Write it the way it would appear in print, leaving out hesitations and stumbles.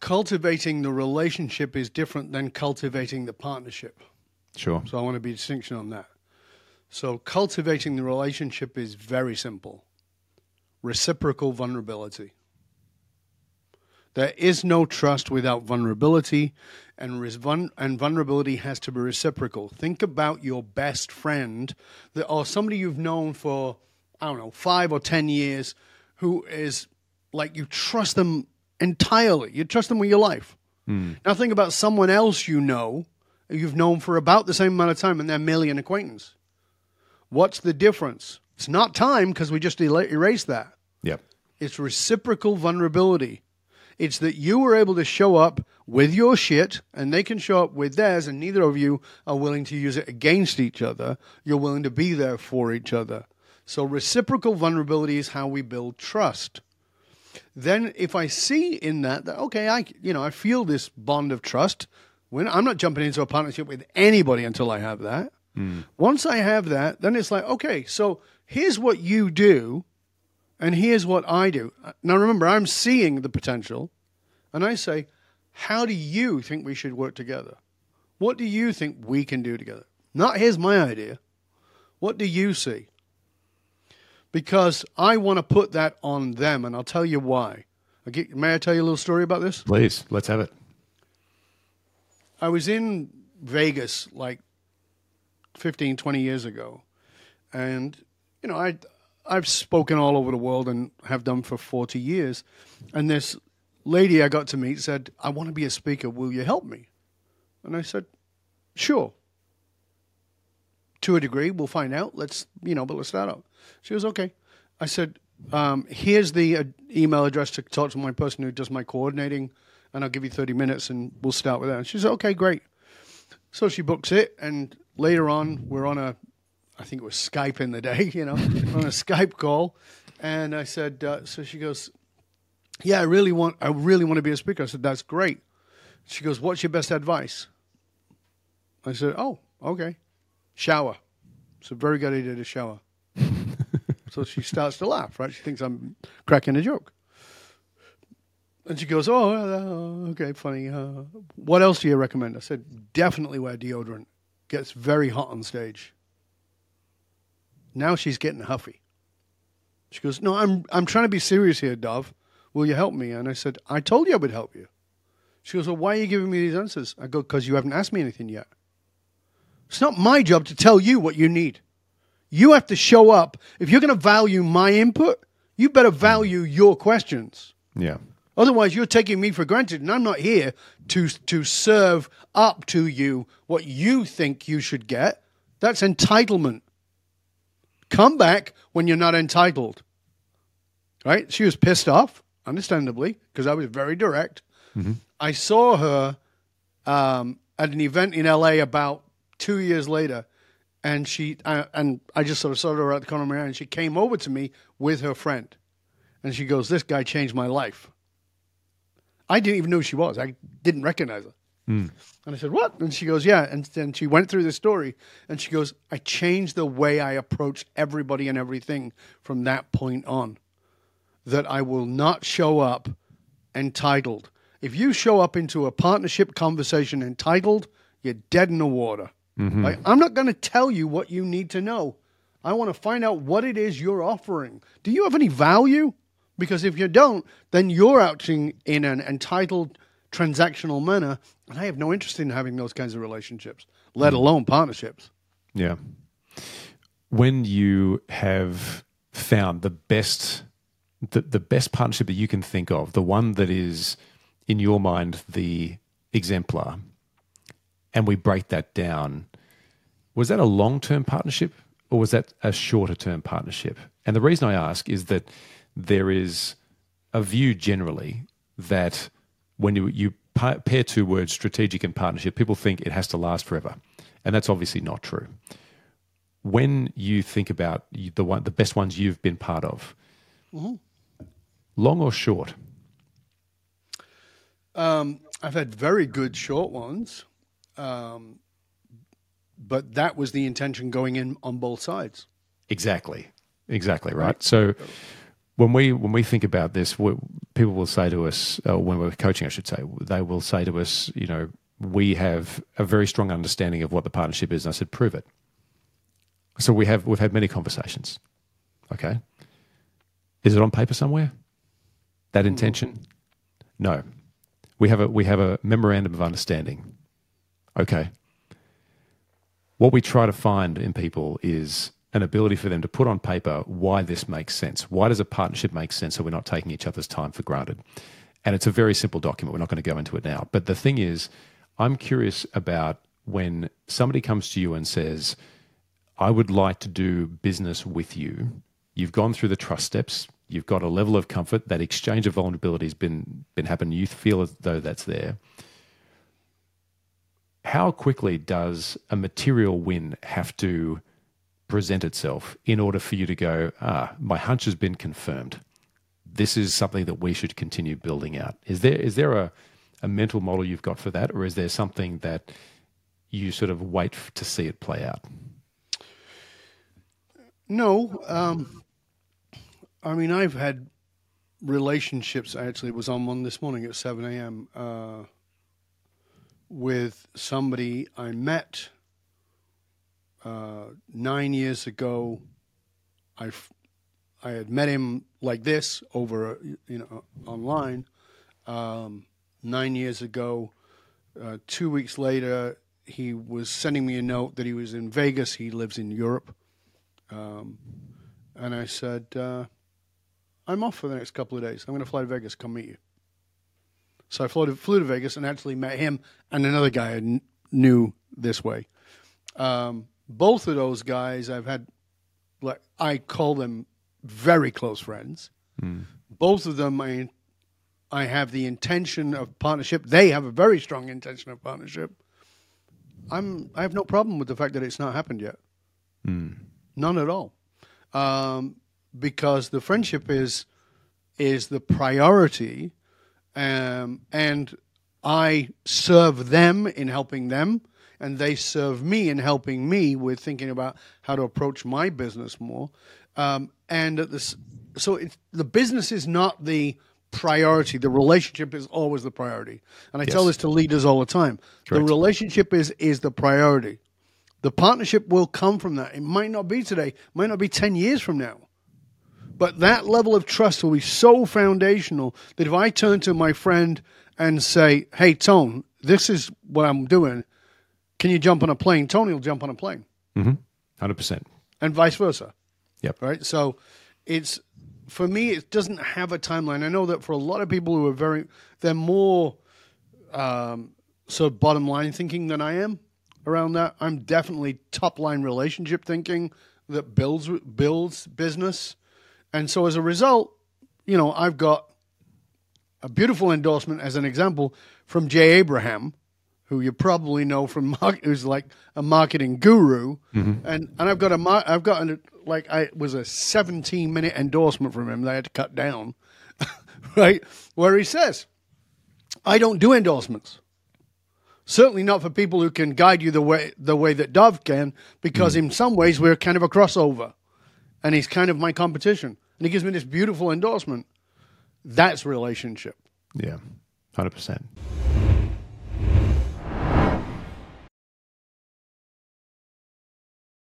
cultivating the relationship is different than cultivating the partnership. Sure. So I want to be a distinction on that. So cultivating the relationship is very simple. Reciprocal vulnerability. There is no trust without vulnerability, and vulnerability has to be reciprocal. Think about your best friend or somebody you've known for, 5 or 10 years who is like you trust them entirely. You trust them with your life. Now think about someone else you've known for about the same amount of time, and they're merely an acquaintance. What's the difference? It's not time because we just erased that. Yep. It's reciprocal vulnerability. It's that you were able to show up with your shit and they can show up with theirs, and neither of you are willing to use it against each other. You're willing to be there for each other. So reciprocal vulnerability is how we build trust. Then if I see in that okay, I feel this bond of trust. I'm not jumping into a partnership with anybody until I have that. Once I have that, then it's like, okay, so here's what you do. And here's what I do. Now, remember, I'm seeing the potential, and I say, how do you think we should work together? What do you think we can do together? Not, here's my idea. What do you see? Because I want to put that on them, and I'll tell you why. May I tell you a little story about this? Please, let's have it. I was in Vegas like 15, 20 years ago, and, I've spoken all over the world and have done for 40 years. And this lady I got to meet said, I want to be a speaker. Will you help me? And I said, sure. To a degree, we'll find out. But let's start out. She goes, okay. I said, here's the email address to talk to my person who does my coordinating, and I'll give you 30 minutes and we'll start with that. And she said, okay, great. So she books it, and later on, we're on I think it was Skype in the day, on a Skype call. And I said, so she goes, yeah, I really want to be a speaker. I said, that's great. She goes, what's your best advice? I said, oh, okay. Shower. It's a very good idea to shower. So she starts to laugh, right? She thinks I'm cracking a joke. And she goes, okay, funny. What else do you recommend? I said, definitely wear deodorant. Gets very hot on stage. Now she's getting huffy. She goes, no, I'm trying to be serious here, Dov. Will you help me? And I said, I told you I would help you. She goes, well, why are you giving me these answers? I go, because you haven't asked me anything yet. It's not my job to tell you what you need. You have to show up. If you're going to value my input, you better value your questions. Yeah. Otherwise, you're taking me for granted, and I'm not here to serve up to you what you think you should get. That's entitlement. Come back when you're not entitled. Right? She was pissed off, understandably, because I was very direct. Mm-hmm. I saw her at an event in LA about 2 years later, and I just sort of saw her at the corner of my eye, and she came over to me with her friend. And she goes, this guy changed my life. I didn't even know who she was. I didn't recognize her. And I said, what? And she goes, yeah. And then she went through the story, and she goes, I changed the way I approached everybody and everything from that point on. That I will not show up entitled. If you show up into a partnership conversation entitled, you're dead in the water. Mm-hmm. Like, I'm not going to tell you what you need to know. I want to find out what it is you're offering. Do you have any value? Because if you don't, then you're acting in an entitled, transactional manner, and I have no interest in having those kinds of relationships, let alone partnerships. Yeah. When you have found the best partnership that you can think of, the one that is, in your mind, the exemplar, and we break that down, was that a long-term partnership or was that a shorter-term partnership? And the reason I ask is that there is a view generally that when you pair two words, strategic and partnership, people think it has to last forever. And that's obviously not true. When you think about the best ones you've been part of, mm-hmm. long or short? I've had very good short ones, but that was the intention going in on both sides. Exactly, right? So when we think about this, people will say to us, when we're coaching, I should say, they will say to us, we have a very strong understanding of what the partnership is. And I said, prove it. So we've had many conversations. Okay. Is it on paper somewhere? That intention? No. We have a memorandum of understanding. Okay. What we try to find in people is an ability for them to put on paper why this makes sense. Why does a partnership make sense so we're not taking each other's time for granted? And it's a very simple document. We're not going to go into it now. But the thing is, I'm curious about when somebody comes to you and says, I would like to do business with you. You've gone through the trust steps. You've got a level of comfort. That exchange of vulnerability has been happening. You feel as though that's there. How quickly does a material win have to present itself in order for you to go, my hunch has been confirmed. This is something that we should continue building out. Is there a mental model you've got for that, or is there something that you sort of wait to see it play out? No. I mean, I've had relationships. I actually was on one this morning at 7 a.m. With somebody I met 9 years ago. I had met him like this over, online. 9 years ago, 2 weeks later, he was sending me a note that he was in Vegas. He lives in Europe. And I said, I'm off for the next couple of days. I'm going to fly to Vegas, come meet you. So I flew to Vegas and actually met him and another guy I knew this way. Both of those guys I've had, I call them very close friends. Both of them I have the intention of partnership. They have a very strong intention of partnership. I have no problem with the fact that it's not happened yet. None at all. Because the friendship is the priority, and I serve them in helping them, and they serve me in helping me with thinking about how to approach my business more. The business is not the priority. The relationship is always the priority. And I tell this to leaders all the time. Correct. The relationship is the priority. The partnership will come from that. It might not be today, might not be 10 years from now. But that level of trust will be so foundational that if I turn to my friend and say, hey, Tone, this is what I'm doing. Can you jump on a plane? Tony will jump on a plane. 100%. And vice versa. Yep. Right? So for me, it doesn't have a timeline. I know that for a lot of people who are they're more sort of bottom line thinking than I am around that. I'm definitely top line relationship thinking that builds business. And so as a result, I've got a beautiful endorsement as an example from Jay Abraham, who you probably know from who's like a marketing guru. And I've got it was a 17-minute endorsement from him that I had to cut down, right? Where he says, I don't do endorsements. Certainly not for people who can guide you the way that Dov can, because in some ways we're kind of a crossover. And he's kind of my competition. And he gives me this beautiful endorsement. That's relationship. Yeah, 100%.